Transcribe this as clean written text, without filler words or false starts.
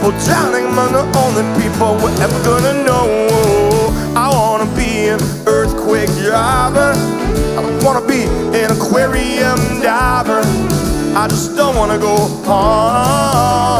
or drowning among the only people we're ever gonna know. I wanna be an earthquake driver, I don't wanna be an aquarium diver, I just don't wanna go home.